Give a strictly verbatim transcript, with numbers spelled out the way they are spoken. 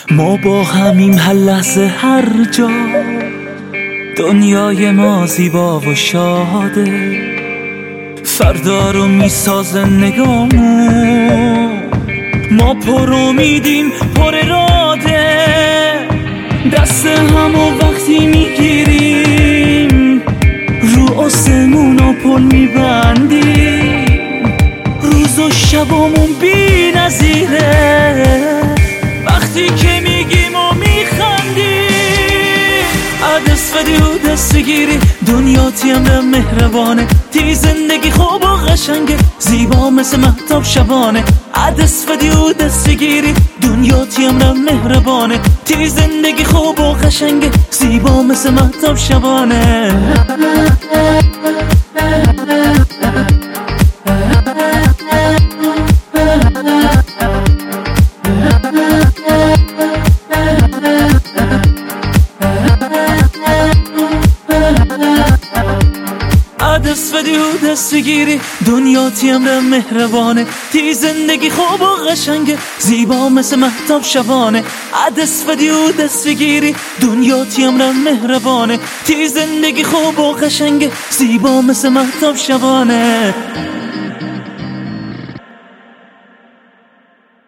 ما با همیم هر لحظه هر جا، دنیای ما زیبا و شاده، فردا رو میسازه نگامون، ما پر امیدیم پر اراده، دست همو وقتی میگیریم رو آسمون و پل میبندیم، روز و شبامون بی نظیره وقتی که میگیم و میخندیم. عدس فدی و دستگیری دنیا تیم مهربانه، تی زندگی خوب و قشنگه زیبا مثل مهتاب شبانه. عدس فدی و دستگیری دنیا تیم مهربانه، تی زندگی خوب و قشنگه زیبا مثل مهتاب شبانه. عدس فدی و دستگیری دنیا تیم مهربانه، تی زندگی خوب و قشنگه زیبا مثل مهتاب شبانه. عدس فدی و دستگیری دنیا تیم مهربانه، تی زندگی خوب و قشنگه زیبا مثل مهتاب شبانه.